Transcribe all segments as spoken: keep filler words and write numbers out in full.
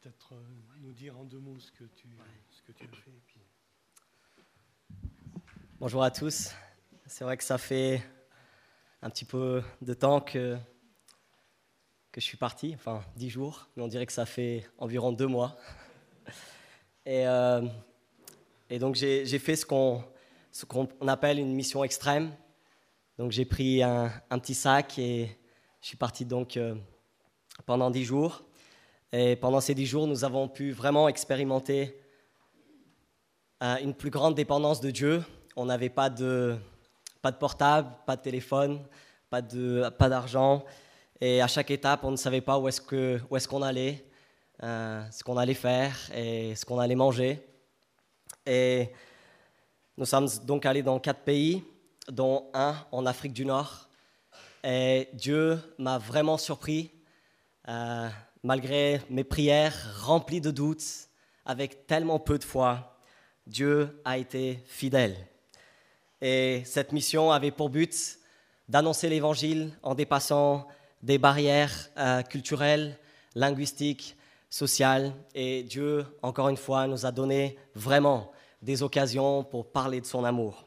peut-être euh, nous dire en deux mots ce que tu, ce que tu as fait. Et puis... Bonjour à tous. C'est vrai que ça fait un petit peu de temps que, que je suis parti, enfin dix jours, mais on dirait que ça fait environ deux mois. Et, euh, et donc j'ai, j'ai fait ce qu'on, ce qu'on appelle une mission extrême. Donc j'ai pris un, un petit sac et je suis parti donc euh, pendant dix jours. Et pendant ces dix jours, nous avons pu vraiment expérimenter euh, une plus grande dépendance de Dieu. On n'avait pas de, pas de portable, pas de téléphone, pas, de, pas d'argent. Et à chaque étape, on ne savait pas où est-ce, que, où est-ce qu'on allait, euh, ce qu'on allait faire et ce qu'on allait manger. Et nous sommes donc allés dans quatre pays, dont un en Afrique du Nord. Et Dieu m'a vraiment surpris, euh, malgré mes prières remplies de doutes, avec tellement peu de foi. Dieu a été fidèle. Et cette mission avait pour but d'annoncer l'Évangile en dépassant des barrières euh, culturelles, linguistiques, sociales. Et Dieu, encore une fois, nous a donné vraiment des occasions pour parler de son amour.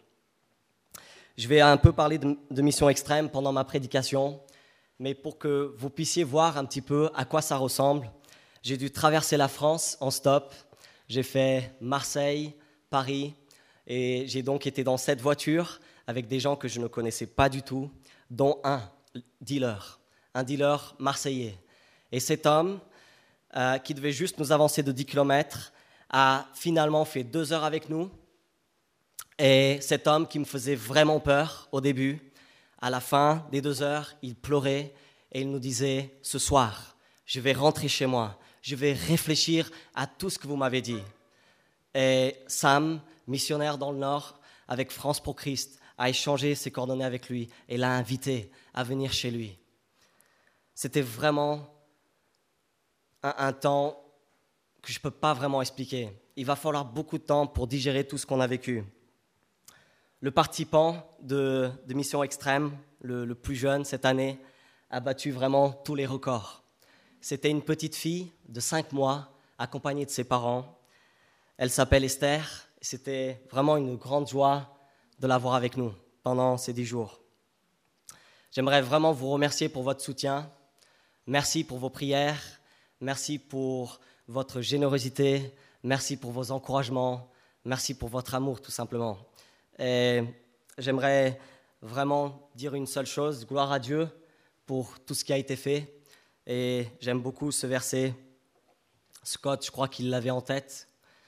Je vais un peu parler de, de mission extrême pendant ma prédication, mais pour que vous puissiez voir un petit peu à quoi ça ressemble, j'ai dû traverser la France en stop. J'ai fait Marseille, Paris, et j'ai donc été dans cette voiture avec des gens que je ne connaissais pas du tout, dont un dealer, un dealer marseillais. Et cet homme, euh, qui devait juste nous avancer de dix kilomètres, a finalement fait deux heures avec nous. Et cet homme qui me faisait vraiment peur au début, à la fin des deux heures, il pleurait et il nous disait « Ce soir, je vais rentrer chez moi, je vais réfléchir à tout ce que vous m'avez dit. » Et Sam, missionnaire dans le Nord, avec France pour Christ, a échangé ses coordonnées avec lui et l'a invité à venir chez lui. C'était vraiment un, un temps que je ne peux pas vraiment expliquer. Il va falloir beaucoup de temps pour digérer tout ce qu'on a vécu. Le participant de, de Mission Extrême, le, le plus jeune cette année, a battu vraiment tous les records. C'était une petite fille de cinq mois, accompagnée de ses parents. Elle s'appelle Esther. C'était vraiment une grande joie de l'avoir avec nous pendant ces dix jours. J'aimerais vraiment vous remercier pour votre soutien. Merci pour vos prières. Merci pour votre générosité. Merci pour vos encouragements. Merci pour votre amour, tout simplement. Et j'aimerais vraiment dire une seule chose, gloire à Dieu pour tout ce qui a été fait. Et j'aime beaucoup ce verset. Scott, je crois qu'il l'avait en tête,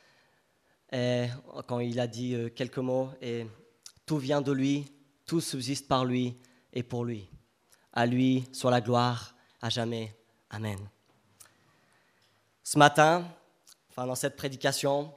et quand il a dit quelques mots. Et tout vient de lui, tout subsiste par lui et pour lui. À lui soit la gloire à jamais. Amen. Ce matin, enfin dans cette prédication,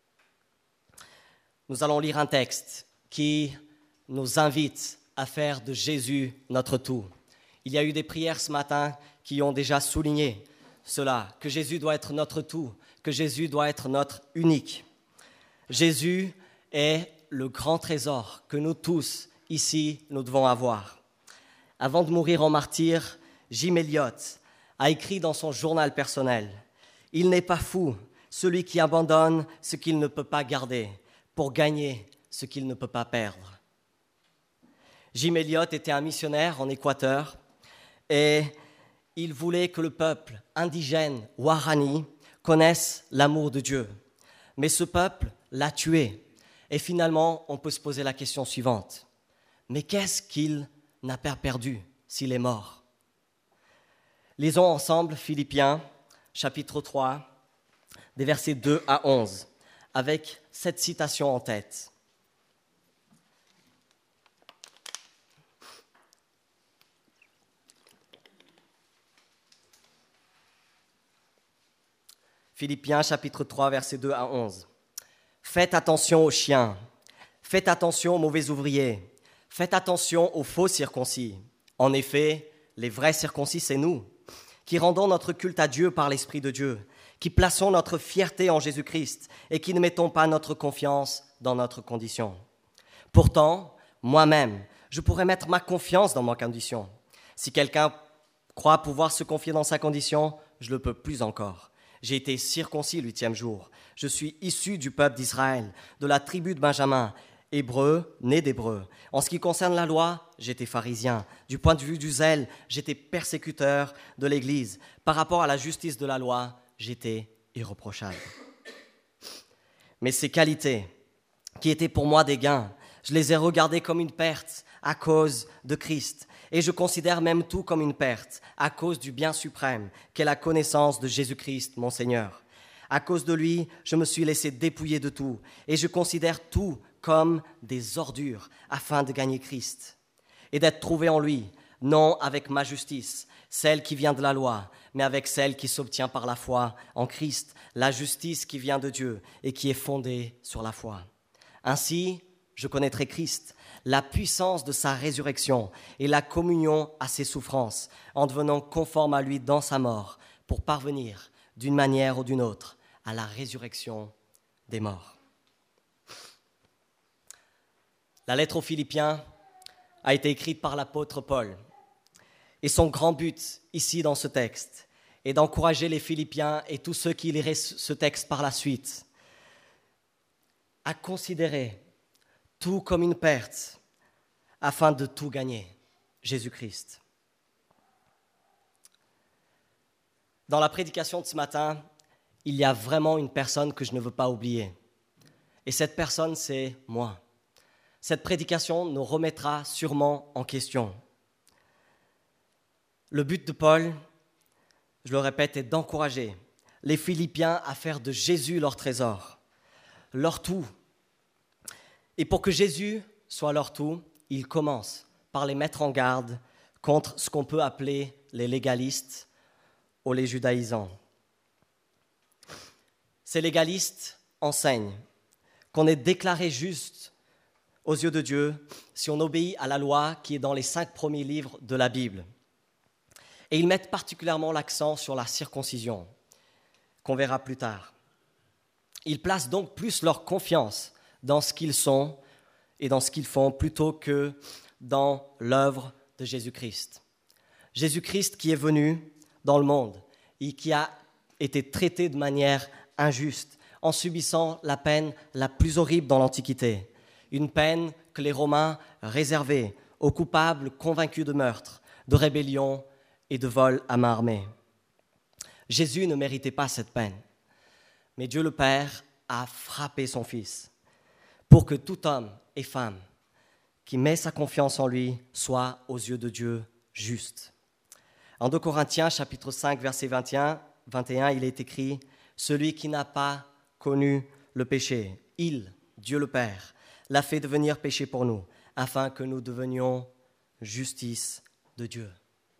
nous allons lire un texte qui nous invite à faire de Jésus notre tout. Il y a eu des prières ce matin qui ont déjà souligné cela, que Jésus doit être notre tout, que Jésus doit être notre unique. Jésus est le grand trésor que nous tous, ici, nous devons avoir. Avant de mourir en martyr, Jim Elliot a écrit dans son journal personnel « Il n'est pas fou, celui qui abandonne ce qu'il ne peut pas garder, pour gagner ce qu'il ne peut pas perdre. » Jim Elliot était un missionnaire en Équateur et il voulait que le peuple indigène Waorani connaisse l'amour de Dieu. Mais ce peuple l'a tué. Et finalement, on peut se poser la question suivante. Mais qu'est-ce qu'il n'a pas perdu s'il est mort? Lisons ensemble Philippiens, chapitre trois, des versets deux à onze. Avec cette citation en tête. Philippiens chapitre trois, versets deux à onze. Faites attention aux chiens, faites attention aux mauvais ouvriers, faites attention aux faux circoncis. En effet, les vrais circoncis, c'est nous, qui rendons notre culte à Dieu par l'Esprit de Dieu, qui plaçons notre fierté en Jésus-Christ et qui ne mettons pas notre confiance dans notre condition. Pourtant, moi-même, je pourrais mettre ma confiance dans ma condition. Si quelqu'un croit pouvoir se confier dans sa condition, je ne le peux plus encore. J'ai été circoncis le huitième jour. Je suis issu du peuple d'Israël, de la tribu de Benjamin, hébreu, né d'hébreu. En ce qui concerne la loi, j'étais pharisien. Du point de vue du zèle, j'étais persécuteur de l'Église. Par rapport à la justice de la loi, j'étais irréprochable. Mais ces qualités, qui étaient pour moi des gains, je les ai regardées comme une perte à cause de Christ. Et je considère même tout comme une perte à cause du bien suprême qu'est la connaissance de Jésus-Christ, mon Seigneur. À cause de lui, je me suis laissé dépouiller de tout et je considère tout comme des ordures afin de gagner Christ et d'être trouvé en lui, non avec ma justice, celle qui vient de la loi, mais avec celle qui s'obtient par la foi en Christ, la justice qui vient de Dieu et qui est fondée sur la foi. Ainsi, je connaîtrai Christ, la puissance de sa résurrection et la communion à ses souffrances, en devenant conforme à lui dans sa mort, pour parvenir, d'une manière ou d'une autre, à la résurrection des morts. La lettre aux Philippiens a été écrite par l'apôtre Paul. Et son grand but, ici dans ce texte, est d'encourager les Philippiens et tous ceux qui liraient ce texte par la suite à considérer tout comme une perte afin de tout gagner, Jésus-Christ. Dans la prédication de ce matin, il y a vraiment une personne que je ne veux pas oublier. Et cette personne, c'est moi. Cette prédication nous remettra sûrement en question. Le but de Paul, je le répète, est d'encourager les Philippiens à faire de Jésus leur trésor, leur tout. Et pour que Jésus soit leur tout, il commence par les mettre en garde contre ce qu'on peut appeler les légalistes ou les judaïsants. Ces légalistes enseignent qu'on est déclaré juste aux yeux de Dieu si on obéit à la loi qui est dans les cinq premiers livres de la Bible. Et ils mettent particulièrement l'accent sur la circoncision, qu'on verra plus tard. Ils placent donc plus leur confiance dans ce qu'ils sont et dans ce qu'ils font plutôt que dans l'œuvre de Jésus-Christ. Jésus-Christ qui est venu dans le monde et qui a été traité de manière injuste en subissant la peine la plus horrible dans l'Antiquité, une peine que les Romains réservaient aux coupables convaincus de meurtre, de rébellion et de vol à main armée. Jésus ne méritait pas cette peine, mais Dieu le Père a frappé son Fils pour que tout homme et femme qui met sa confiance en lui soit aux yeux de Dieu juste. En deux Corinthiens, chapitre cinq, verset vingt et un, vingt et un, il est écrit « Celui qui n'a pas connu le péché, il, Dieu le Père, l'a fait devenir péché pour nous, afin que nous devenions justice de Dieu. »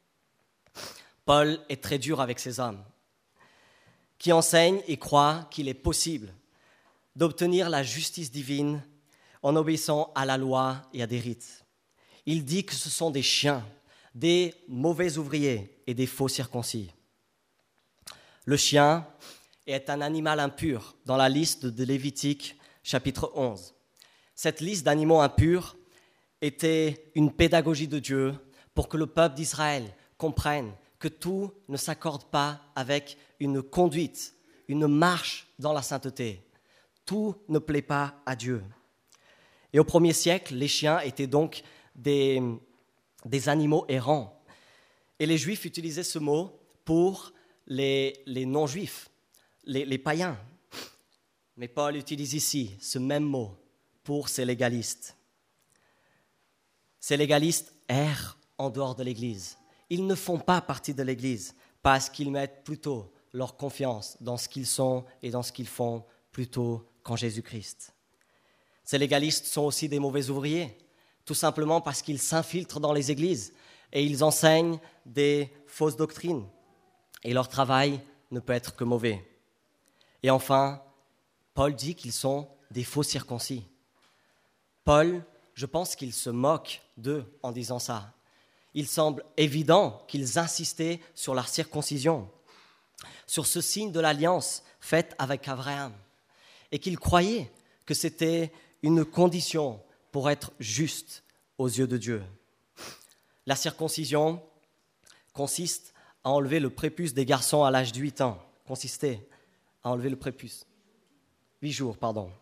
Paul est très dur avec ces hommes qui enseignent et croient qu'il est possible d'obtenir la justice divine en obéissant à la loi et à des rites. Il dit que ce sont des chiens, des mauvais ouvriers et des faux circoncis. Le chien est un animal impur dans la liste de Lévitique, chapitre onze. Cette liste d'animaux impurs était une pédagogie de Dieu pour que le peuple d'Israël comprenne que tout ne s'accorde pas avec une conduite, une marche dans la sainteté. Tout ne plaît pas à Dieu. Et au premier siècle, les chiens étaient donc des, des animaux errants. Et les Juifs utilisaient ce mot pour les, les non-Juifs, les, les païens. Mais Paul utilise ici ce même mot pour ces légalistes. Ces légalistes errent en dehors de l'Église. Ils ne font pas partie de l'Église parce qu'ils mettent plutôt leur confiance dans ce qu'ils sont et dans ce qu'ils font plutôt qu'en Jésus-Christ. Ces légalistes sont aussi des mauvais ouvriers, tout simplement parce qu'ils s'infiltrent dans les églises et ils enseignent des fausses doctrines. Et leur travail ne peut être que mauvais. Et enfin, Paul dit qu'ils sont des faux circoncis. Paul, je pense qu'il se moque d'eux en disant ça. Il semble évident qu'ils insistaient sur la circoncision, sur ce signe de l'alliance faite avec Abraham, et qu'ils croyaient que c'était une condition pour être juste aux yeux de Dieu. La circoncision consiste à enlever le prépuce des garçons à l'âge de huit ans, consistait à enlever le prépuce. Huit jours, pardon.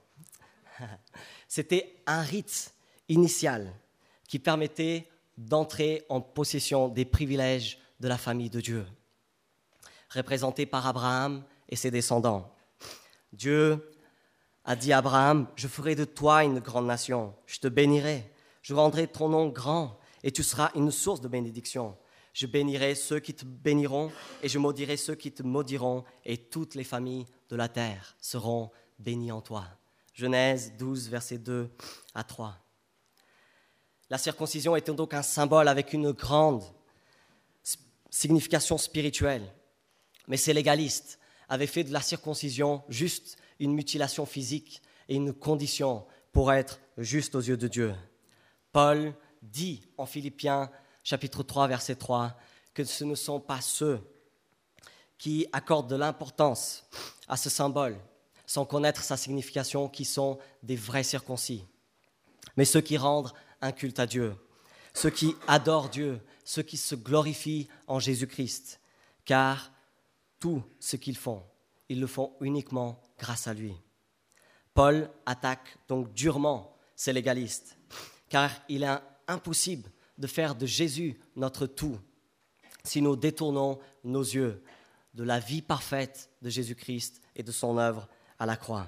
C'était un rite initial qui permettait d'entrer en possession des privilèges de la famille de Dieu, représenté par Abraham et ses descendants. Dieu a dit à Abraham, « Je ferai de toi une grande nation, je te bénirai, je rendrai ton nom grand et tu seras une source de bénédiction. Je bénirai ceux qui te béniront et je maudirai ceux qui te maudiront et toutes les familles de la terre seront bénies en toi. » Genèse douze, versets deux à trois. La circoncision était donc un symbole avec une grande signification spirituelle. Mais ces légalistes avaient fait de la circoncision juste une mutilation physique et une condition pour être juste aux yeux de Dieu. Paul dit en Philippiens chapitre trois, verset trois, que ce ne sont pas ceux qui accordent de l'importance à ce symbole sans connaître sa signification qui sont des vrais circoncis, mais ceux qui rendent un culte à Dieu, ceux qui adorent Dieu, ceux qui se glorifient en Jésus-Christ, car tout ce qu'ils font, ils le font uniquement grâce à lui. Paul attaque donc durement ces légalistes, car il est impossible de faire de Jésus notre tout si nous détournons nos yeux de la vie parfaite de Jésus-Christ et de son œuvre à la croix.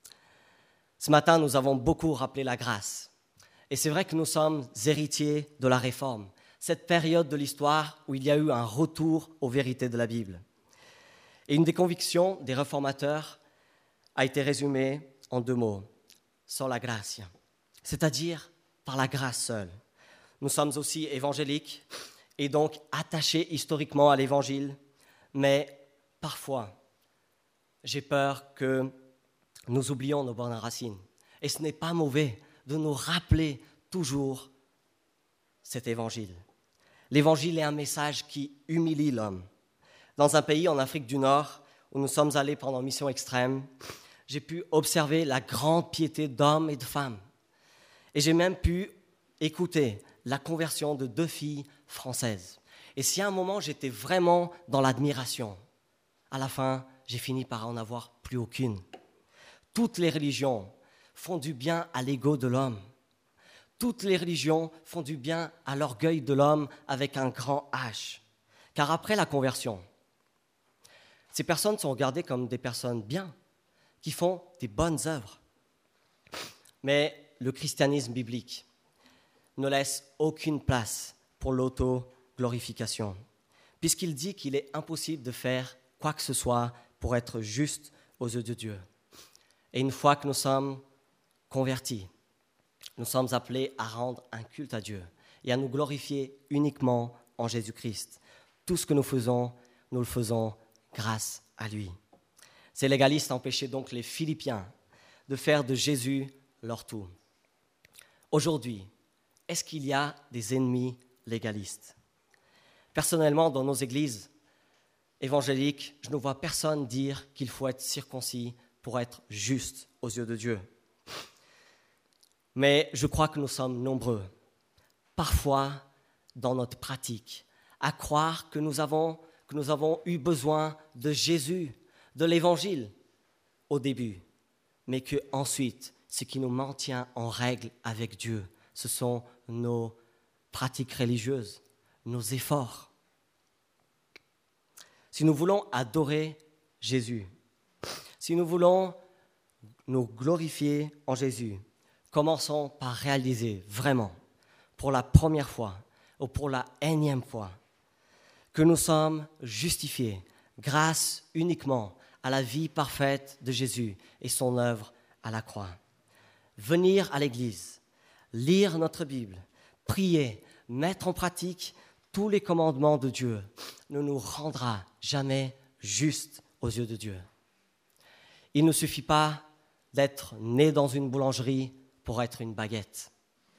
Ce matin, nous avons beaucoup rappelé la grâce. Et c'est vrai que nous sommes héritiers de la Réforme, cette période de l'histoire où il y a eu un retour aux vérités de la Bible. Et une des convictions des réformateurs a été résumée en deux mots, sola gratia, c'est-à-dire par la grâce seule. Nous sommes aussi évangéliques et donc attachés historiquement à l'Évangile, mais parfois, j'ai peur que nous oublions nos bonnes racines. Et ce n'est pas mauvais de nous rappeler toujours cet évangile. L'évangile est un message qui humilie l'homme. Dans un pays en Afrique du Nord, où nous sommes allés pendant Mission Extrême, j'ai pu observer la grande piété d'hommes et de femmes. Et j'ai même pu écouter la conversion de deux filles françaises. Et si à un moment j'étais vraiment dans l'admiration, à la fin, j'ai fini par en avoir plus aucune. Toutes les religions font du bien à l'ego de l'homme. Toutes les religions font du bien à l'orgueil de l'homme avec un grand H. Car après la conversion, ces personnes sont regardées comme des personnes bien, qui font des bonnes œuvres. Mais le christianisme biblique ne laisse aucune place pour l'auto-glorification, puisqu'il dit qu'il est impossible de faire quoi que ce soit pour être juste aux yeux de Dieu. Et une fois que nous sommes convertis, nous sommes appelés à rendre un culte à Dieu et à nous glorifier uniquement en Jésus-Christ. Tout ce que nous faisons, nous le faisons grâce à lui. Ces légalistes empêchaient donc les Philippiens de faire de Jésus leur tout. Aujourd'hui, est-ce qu'il y a des ennemis légalistes? Personnellement, dans nos églises évangéliques, je ne vois personne dire qu'il faut être circoncis pour être juste aux yeux de Dieu. Mais je crois que nous sommes nombreux, parfois dans notre pratique, à croire que nous avons, que nous avons eu besoin de Jésus, de l'Évangile au début, mais qu'ensuite, ce qui nous maintient en règle avec Dieu, ce sont nos pratiques religieuses, nos efforts. Si nous voulons adorer Jésus, si nous voulons nous glorifier en Jésus, commençons par réaliser vraiment, pour la première fois ou pour la énième fois, que nous sommes justifiés grâce uniquement à la vie parfaite de Jésus et son œuvre à la croix. Venir à l'église, lire notre Bible, prier, mettre en pratique tous les commandements de Dieu ne nous rendra jamais justes aux yeux de Dieu. Il ne suffit pas d'être né dans une boulangerie pour être une baguette.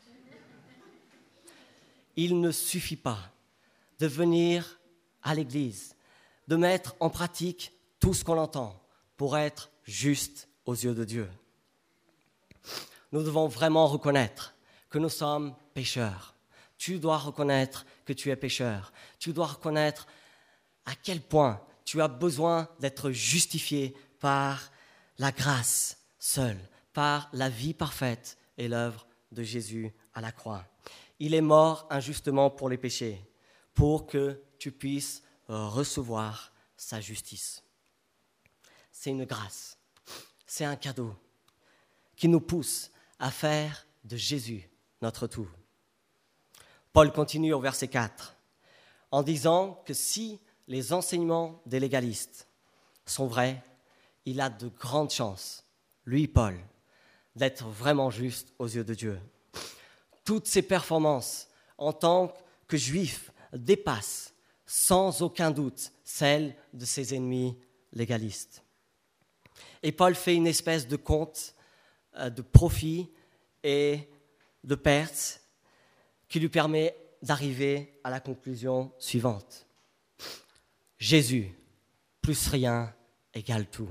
Il ne suffit pas de venir à l'église, de mettre en pratique tout ce qu'on entend pour être juste aux yeux de Dieu. Nous devons vraiment reconnaître que nous sommes pécheurs. Tu dois reconnaître que tu es pécheur. Tu dois reconnaître à quel point tu as besoin d'être justifié par la grâce seule, par la vie parfaite et l'œuvre de Jésus à la croix. Il est mort injustement pour les péchés, pour que tu puisses recevoir sa justice. C'est une grâce, c'est un cadeau qui nous pousse à faire de Jésus notre tout. Paul continue au verset quatre en disant que si les enseignements des légalistes sont vrais, il a de grandes chances, lui Paul, d'être vraiment juste aux yeux de Dieu. Toutes ses performances en tant que juif dépassent sans aucun doute celles de ses ennemis légalistes. Et Paul fait une espèce de compte de profit et de perte qui lui permet d'arriver à la conclusion suivante. Jésus, plus rien, égale tout.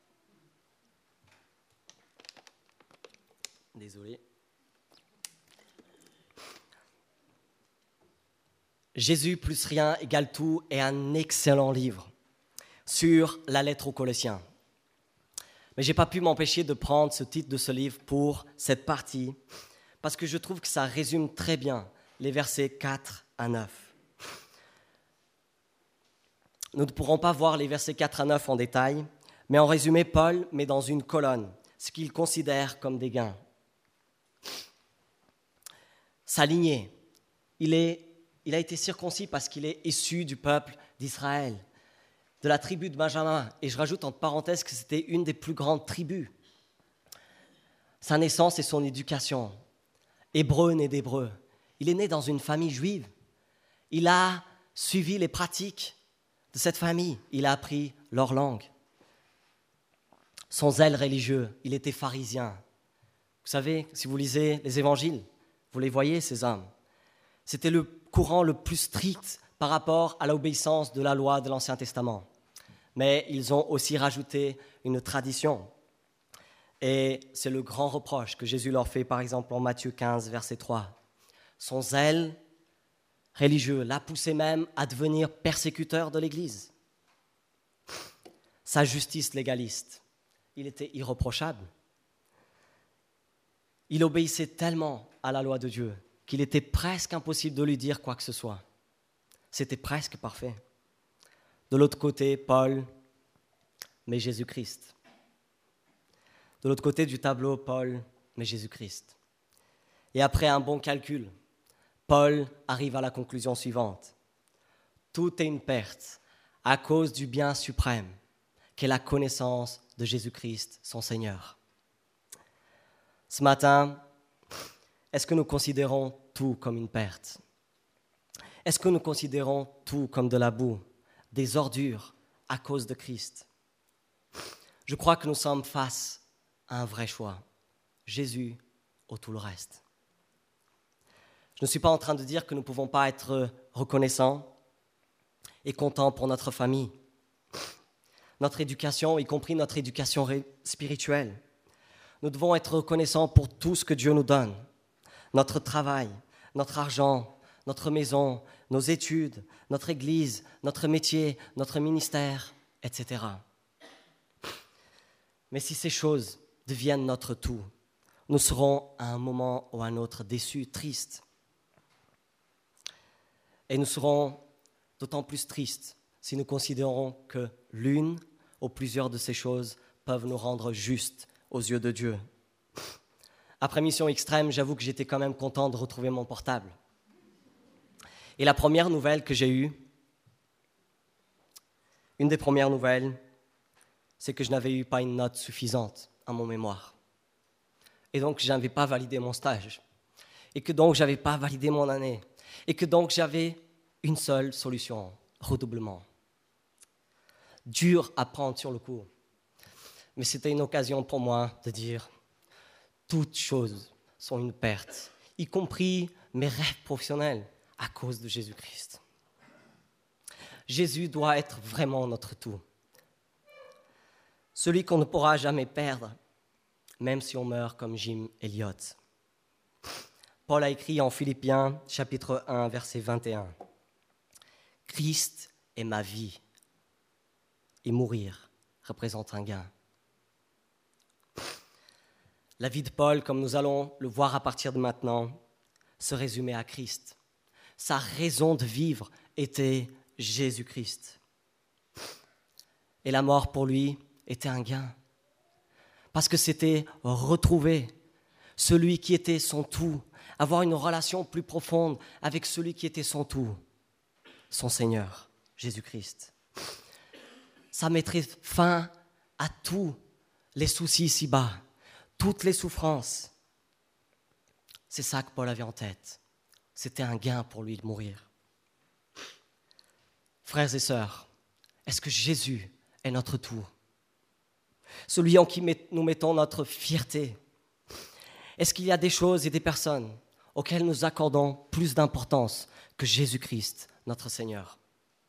Désolé. Jésus plus rien égale tout est un excellent livre sur la lettre aux Colossiens. Mais je n'ai pas pu m'empêcher de prendre ce titre de ce livre pour cette partie parce que je trouve que ça résume très bien les versets quatre à neuf. Nous ne pourrons pas voir les versets quatre à neuf en détail, mais en résumé, Paul met dans une colonne ce qu'il considère comme des gains. Sa lignée, il, est, il a été circoncis parce qu'il est issu du peuple d'Israël, de la tribu de Benjamin. Et je rajoute entre parenthèses que c'était une des plus grandes tribus. Sa naissance et son éducation, hébreu né d'hébreu. Il est né dans une famille juive. Il a suivi les pratiques de cette famille. Il a appris leur langue. Son zèle religieux, il était pharisien. Vous savez, si vous lisez les évangiles, vous les voyez, ces hommes. C'était le courant le plus strict par rapport à l'obéissance de la loi de l'Ancien Testament. Mais ils ont aussi rajouté une tradition. Et c'est le grand reproche que Jésus leur fait, par exemple, en Matthieu quinze, verset trois. Son zèle religieux l'a poussé même à devenir persécuteur de l'Église. Sa justice légaliste, il était irréprochable. Il obéissait tellement à la loi de Dieu qu'il était presque impossible de lui dire quoi que ce soit. C'était presque parfait. De l'autre côté, Paul, mais Jésus-Christ. De l'autre côté du tableau, Paul, mais Jésus-Christ. Et après un bon calcul, Paul arrive à la conclusion suivante. Tout est une perte à cause du bien suprême qu'est la connaissance de Jésus-Christ, son Seigneur. Ce matin, est-ce que nous considérons tout comme une perte? Est-ce que nous considérons tout comme de la boue, des ordures à cause de Christ? Je crois que nous sommes face à un vrai choix. Jésus ou tout le reste. Je ne suis pas en train de dire que nous ne pouvons pas être reconnaissants et contents pour notre famille, notre éducation, y compris notre éducation spirituelle. Nous devons être reconnaissants pour tout ce que Dieu nous donne, notre travail, notre argent, notre maison, nos études, notre église, notre métier, notre ministère, et cetera. Mais si ces choses deviennent notre tout, nous serons à un moment ou à un autre déçus, tristes. Et nous serons d'autant plus tristes si nous considérons que l'une ou plusieurs de ces choses peuvent nous rendre justes aux yeux de Dieu. Après Mission Extrême, j'avoue que j'étais quand même content de retrouver mon portable. Et la première nouvelle que j'ai eue, une des premières nouvelles, c'est que je n'avais eu pas une note suffisante à mon mémoire. Et donc, je n'avais pas validé mon stage. Et que donc, je n'avais pas validé mon année. Et que donc, j'avais une seule solution, redoublement. Dur à prendre sur le coup. Mais c'était une occasion pour moi de dire toutes choses sont une perte, y compris mes rêves professionnels à cause de Jésus-Christ. Jésus doit être vraiment notre tout. Celui qu'on ne pourra jamais perdre, même si on meurt comme Jim Elliot. Paul a écrit en Philippiens, chapitre un, verset vingt et un. « Christ est ma vie, et mourir représente un gain. La vie de Paul, comme nous allons le voir à partir de maintenant, se résumait à Christ. Sa raison de vivre était Jésus-Christ. Et la mort pour lui était un gain. Parce que c'était retrouver celui qui était son tout, avoir une relation plus profonde avec celui qui était son tout, son Seigneur, Jésus-Christ. Ça mettrait fin à tous les soucis ici-bas, toutes les souffrances. C'est ça que Paul avait en tête. C'était un gain pour lui de mourir. Frères et sœurs, est-ce que Jésus est notre tout? Celui en qui nous mettons notre fierté? Est-ce qu'il y a des choses et des personnes auxquelles nous accordons plus d'importance que Jésus-Christ, notre Seigneur?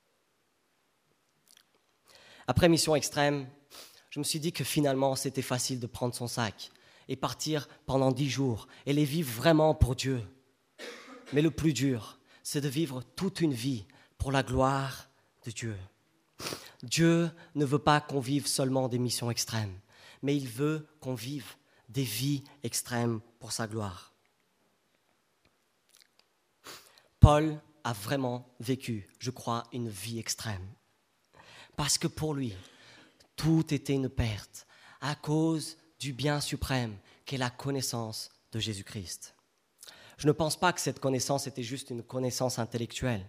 Après Mission Extrême, je me suis dit que finalement, c'était facile de prendre son sac et partir pendant dix jours et les vivre vraiment pour Dieu. Mais le plus dur, c'est de vivre toute une vie pour la gloire de Dieu. Dieu ne veut pas qu'on vive seulement des missions extrêmes, mais il veut qu'on vive des vies extrêmes pour sa gloire. Paul a vraiment vécu, je crois, une vie extrême. Parce que pour lui, tout était une perte à cause du bien suprême qu'est la connaissance de Jésus-Christ. Je ne pense pas que cette connaissance était juste une connaissance intellectuelle,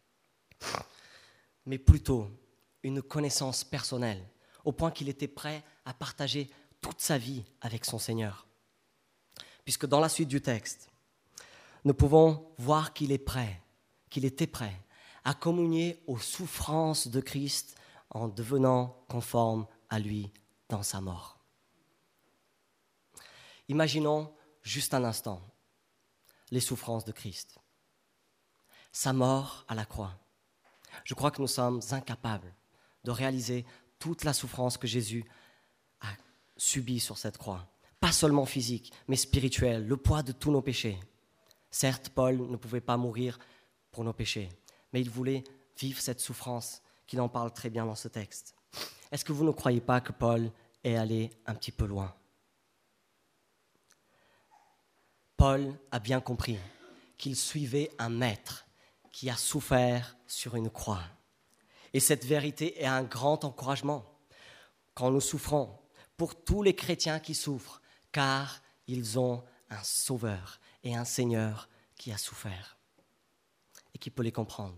mais plutôt une connaissance personnelle, au point qu'il était prêt à partager toute sa vie avec son Seigneur. Puisque dans la suite du texte, nous pouvons voir qu'il est prêt, qu'il était prêt à communier aux souffrances de Christ en devenant conforme à lui dans sa mort. Imaginons juste un instant les souffrances de Christ, sa mort à la croix. Je crois que nous sommes incapables de réaliser toute la souffrance que Jésus a subie sur cette croix. Pas seulement physique, mais spirituelle, le poids de tous nos péchés. Certes, Paul ne pouvait pas mourir pour nos péchés, mais il voulait vivre cette souffrance qu'il en parle très bien dans ce texte. Est-ce que vous ne croyez pas que Paul est allé un petit peu loin? Paul a bien compris qu'il suivait un maître qui a souffert sur une croix. Et cette vérité est un grand encouragement quand nous souffrons, pour tous les chrétiens qui souffrent, car ils ont un sauveur et un Seigneur qui a souffert et qui peut les comprendre.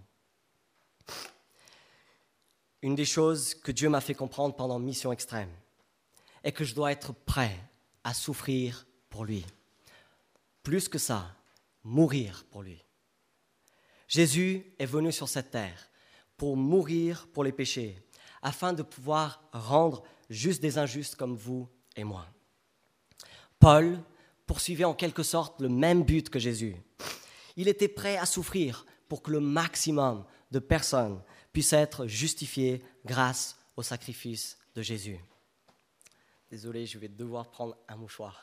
Une des choses que Dieu m'a fait comprendre pendant Mission Extrême est que je dois être prêt à souffrir pour lui. Plus que ça, mourir pour lui. Jésus est venu sur cette terre pour mourir pour les péchés, afin de pouvoir rendre juste des injustes comme vous et moi. Paul poursuivait en quelque sorte le même but que Jésus. Il était prêt à souffrir pour que le maximum de personnes puissent être justifiées grâce au sacrifice de Jésus. Désolé, je vais devoir prendre un mouchoir.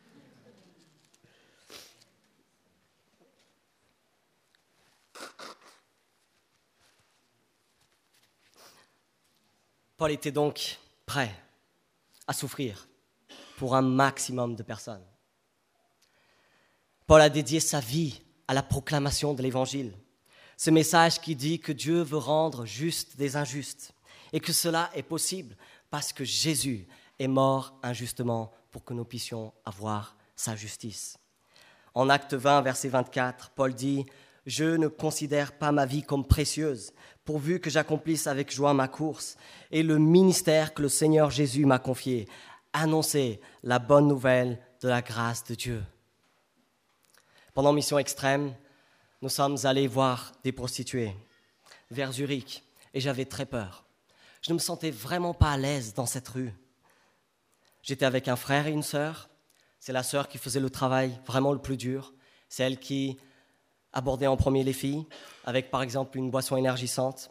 Paul était donc prêt à souffrir pour un maximum de personnes. Paul a dédié sa vie à la proclamation de l'Évangile, ce message qui dit que Dieu veut rendre justes des injustes et que cela est possible parce que Jésus est mort injustement pour que nous puissions avoir sa justice. En Acte vingt, verset vingt-quatre, Paul dit « Je ne considère pas ma vie comme précieuse, pourvu que j'accomplisse avec joie ma course et le ministère que le Seigneur Jésus m'a confié, annoncer la bonne nouvelle de la grâce de Dieu. » Pendant Mission Extrême, nous sommes allés voir des prostituées vers Zurich et j'avais très peur. Je ne me sentais vraiment pas à l'aise dans cette rue. J'étais avec un frère et une sœur. C'est la sœur qui faisait le travail vraiment le plus dur. C'est elle qui abordait en premier les filles, avec par exemple une boisson énergisante.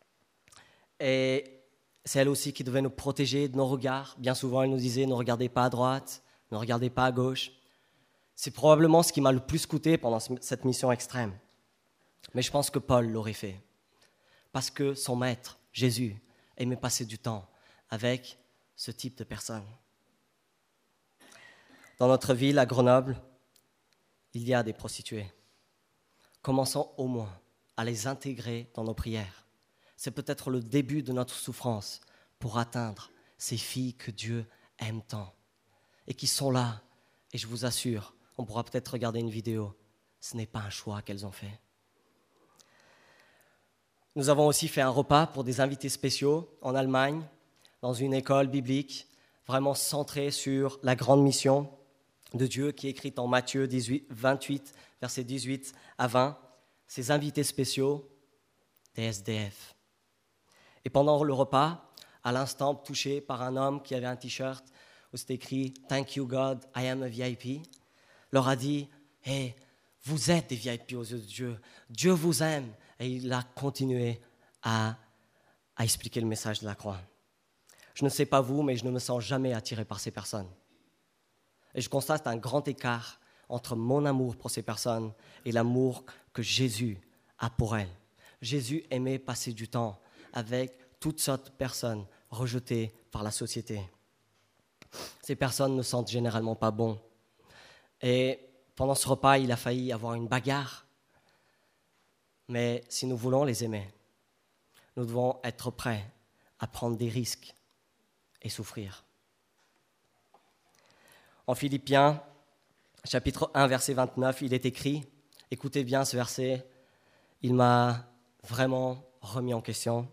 Et c'est elle aussi qui devait nous protéger de nos regards. Bien souvent, elle nous disait « Ne regardez pas à droite, ne regardez pas à gauche ». C'est probablement ce qui m'a le plus coûté pendant cette mission extrême. Mais je pense que Paul l'aurait fait. Parce que son maître, Jésus, aimait passer du temps avec ce type de personnes. Dans notre ville, à Grenoble, il y a des prostituées. Commençons au moins à les intégrer dans nos prières. C'est peut-être le début de notre souffrance pour atteindre ces filles que Dieu aime tant et qui sont là. Et je vous assure, on pourra peut-être regarder une vidéo. Ce n'est pas un choix qu'elles ont fait. Nous avons aussi fait un repas pour des invités spéciaux en Allemagne, dans une école biblique, vraiment centrée sur la grande mission de Dieu qui est écrite en Matthieu dix-huit, vingt-huit, versets dix-huit à vingt. Ces invités spéciaux, des S D F. Et pendant le repas, à l'instant touché par un homme qui avait un t-shirt où c'était écrit « Thank you God, I am a V I P », leur a dit « Hey, vous êtes des V I P aux yeux de Dieu, Dieu vous aime ». Et il a continué à, à expliquer le message de la croix. Je ne sais pas vous, mais je ne me sens jamais attiré par ces personnes. Et je constate un grand écart entre mon amour pour ces personnes et l'amour que Jésus a pour elles. Jésus aimait passer du temps avec toutes sortes de personnes rejetées par la société. Ces personnes ne sentent généralement pas bon. Et pendant ce repas, il a failli avoir une bagarre. Mais si nous voulons les aimer, nous devons être prêts à prendre des risques et souffrir. En Philippiens, chapitre un, verset vingt-neuf, il est écrit, écoutez bien ce verset, il m'a vraiment remis en question.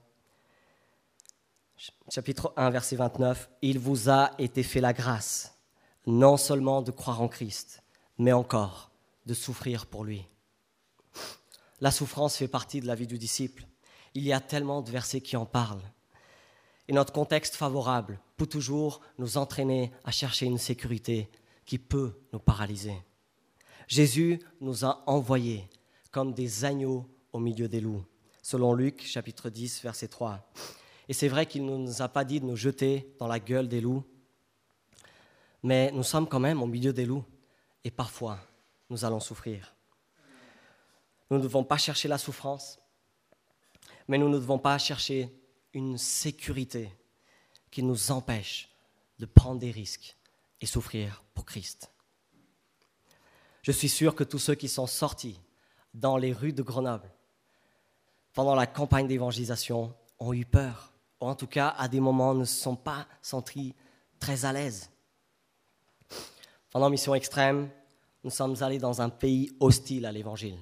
Chapitre un, verset vingt-neuf, il vous a été fait la grâce, non seulement de croire en Christ, mais encore de souffrir pour lui. La souffrance fait partie de la vie du disciple. Il y a tellement de versets qui en parlent. Et notre contexte favorable peut toujours nous entraîner à chercher une sécurité qui peut nous paralyser. Jésus nous a envoyés comme des agneaux au milieu des loups, selon Luc, chapitre dix, verset trois. Et c'est vrai qu'il ne nous a pas dit de nous jeter dans la gueule des loups, mais nous sommes quand même au milieu des loups, et parfois, nous allons souffrir. Nous ne devons pas chercher la souffrance, mais nous ne devons pas chercher une sécurité qui nous empêche de prendre des risques et souffrir pour Christ. Je suis sûr que tous ceux qui sont sortis dans les rues de Grenoble pendant la campagne d'évangélisation ont eu peur, ou en tout cas, à des moments, ne se sont pas sentis très à l'aise. Pendant Mission Extrême, nous sommes allés dans un pays hostile à l'Évangile.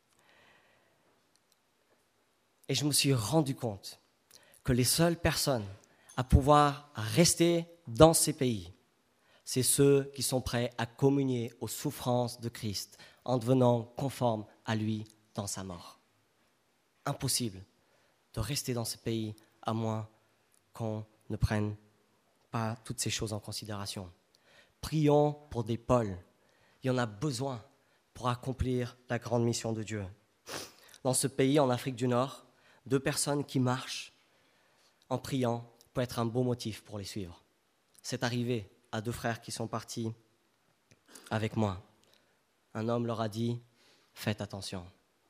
Et je me suis rendu compte que les seules personnes à pouvoir rester dans ces pays, c'est ceux qui sont prêts à communier aux souffrances de Christ en devenant conformes à lui dans sa mort. Impossible de rester dans ce pays à moins qu'on ne prenne pas toutes ces choses en considération. Prions pour des Pauls. Il y en a besoin pour accomplir la grande mission de Dieu. Dans ce pays, en Afrique du Nord, deux personnes qui marchent en priant peut être un beau motif pour les suivre. C'est arrivé à deux frères qui sont partis avec moi. Un homme leur a dit « Faites attention ».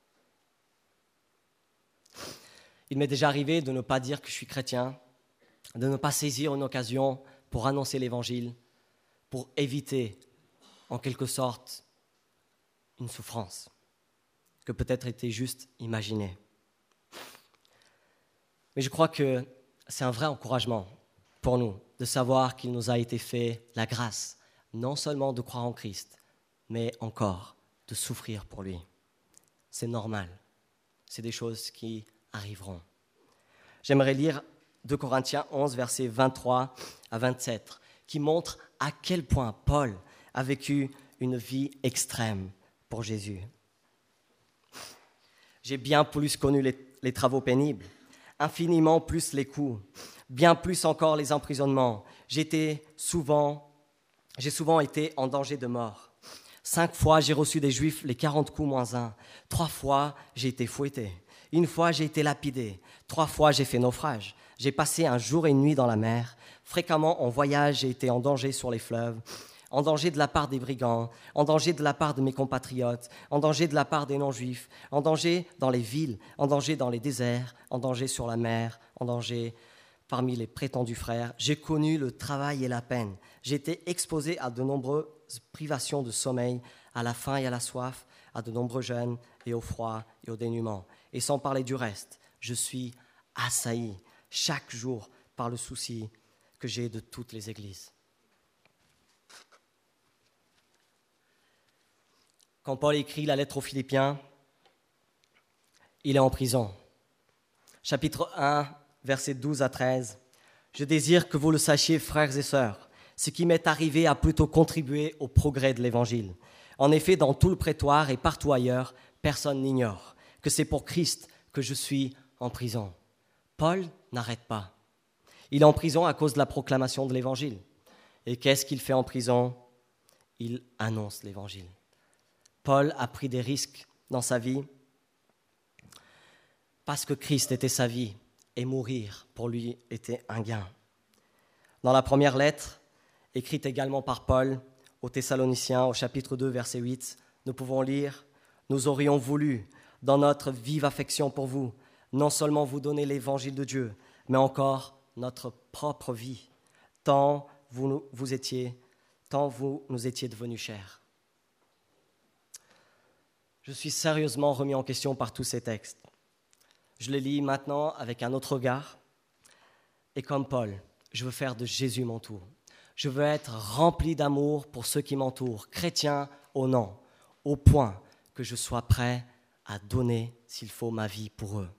Il m'est déjà arrivé de ne pas dire que je suis chrétien, de ne pas saisir une occasion pour annoncer l'Évangile, pour éviter, en quelque sorte, une souffrance que peut-être était juste imaginée. Mais je crois que c'est un vrai encouragement pour nous de savoir qu'il nous a été fait la grâce, non seulement de croire en Christ, mais encore de souffrir pour lui. C'est normal. C'est des choses qui arriveront. J'aimerais lire deux Corinthiens onze, versets vingt-trois à vingt-sept, qui montre à quel point Paul a vécu une vie extrême pour Jésus. J'ai bien plus connu les, les travaux pénibles, infiniment plus les coups, bien plus encore les emprisonnements. J'étais souvent, j'ai souvent été en danger de mort. Cinq fois, j'ai reçu des Juifs les quarante coups moins un. Trois fois, j'ai été fouetté. Une fois, j'ai été lapidé. Trois fois, j'ai fait naufrage. J'ai passé un jour et une nuit dans la mer. Fréquemment, en voyage, j'ai été en danger sur les fleuves, en danger de la part des brigands, en danger de la part de mes compatriotes, en danger de la part des non-juifs, en danger dans les villes, en danger dans les déserts, en danger sur la mer, en danger parmi les prétendus frères, j'ai connu le travail et la peine. J'ai été exposé à de nombreuses privations de sommeil, à la faim et à la soif, à de nombreux jeûnes et au froid et au dénuement. Et sans parler du reste, je suis assailli chaque jour par le souci que j'ai de toutes les églises. Quand Paul écrit la lettre aux Philippiens, il est en prison. Chapitre un, versets douze à treize. « Je désire que vous le sachiez, frères et sœurs, ce qui m'est arrivé a plutôt contribué au progrès de l'Évangile. En effet, dans tout le prétoire et partout ailleurs, personne n'ignore que c'est pour Christ que je suis en prison. » Paul n'arrête pas. Il est en prison à cause de la proclamation de l'Évangile. Et qu'est-ce qu'il fait en prison? Il annonce l'Évangile. Paul a pris des risques dans sa vie parce que Christ était sa vie et mourir pour lui était un gain. Dans la première lettre, écrite également par Paul aux Thessaloniciens, au chapitre deux, verset huit, nous pouvons lire « Nous aurions voulu, dans notre vive affection pour vous, non seulement vous donner l'évangile de Dieu, mais encore notre propre vie, tant vous, vous étiez, tant vous nous étiez devenus chers. » Je suis sérieusement remis en question par tous ces textes. Je les lis maintenant avec un autre regard. Et comme Paul, je veux faire de Jésus mon tout. Je veux être rempli d'amour pour ceux qui m'entourent, chrétiens ou non, au point que je sois prêt à donner, s'il faut, ma vie pour eux.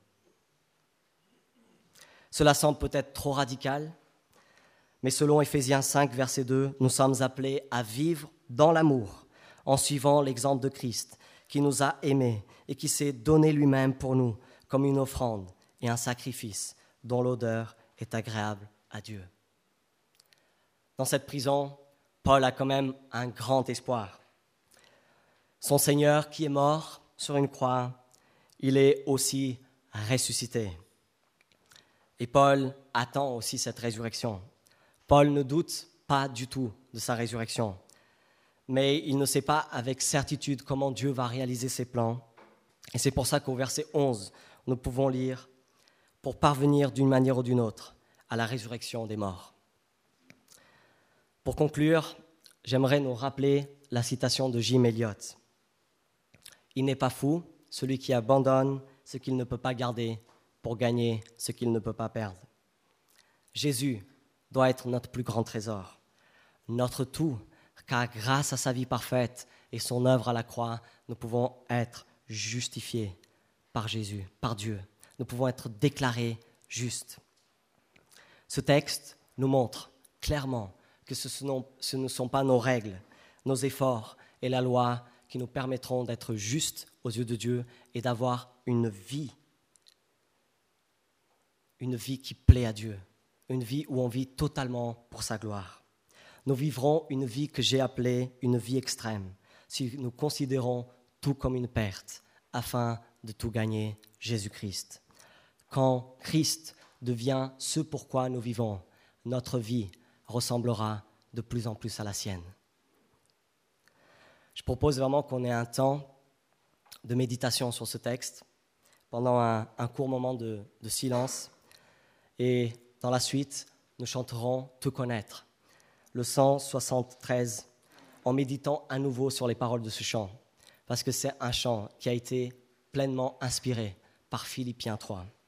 Cela semble peut-être trop radical, mais selon Éphésiens cinq, verset deux, nous sommes appelés à vivre dans l'amour, en suivant l'exemple de Christ, qui nous a aimés et qui s'est donné lui-même pour nous comme une offrande et un sacrifice dont l'odeur est agréable à Dieu. Dans cette prison, Paul a quand même un grand espoir. Son Seigneur qui est mort sur une croix, il est aussi ressuscité. Et Paul attend aussi cette résurrection. Paul ne doute pas du tout de sa résurrection. Mais il ne sait pas avec certitude comment Dieu va réaliser ses plans. Et c'est pour ça qu'au verset onze, nous pouvons lire « Pour parvenir d'une manière ou d'une autre à la résurrection des morts ». Pour conclure, j'aimerais nous rappeler la citation de Jim Elliot. « Il n'est pas fou, celui qui abandonne ce qu'il ne peut pas garder pour gagner ce qu'il ne peut pas perdre. » Jésus doit être notre plus grand trésor, notre tout, car grâce à sa vie parfaite et son œuvre à la croix, nous pouvons être justifiés par Jésus, par Dieu. Nous pouvons être déclarés justes. Ce texte nous montre clairement que ce, sont, ce ne sont pas nos règles, nos efforts et la loi qui nous permettront d'être justes aux yeux de Dieu et d'avoir une vie, une vie qui plaît à Dieu, une vie où on vit totalement pour sa gloire. Nous vivrons une vie que j'ai appelée une vie extrême, si nous considérons tout comme une perte, afin de tout gagner, Jésus-Christ. Quand Christ devient ce pourquoi nous vivons, notre vie ressemblera de plus en plus à la sienne. Je propose vraiment qu'on ait un temps de méditation sur ce texte, pendant un, un court moment de, de silence, et dans la suite, nous chanterons « Te connaître ». Le cent soixante-treize, en méditant à nouveau sur les paroles de ce chant, parce que c'est un chant qui a été pleinement inspiré par Philippiens trois.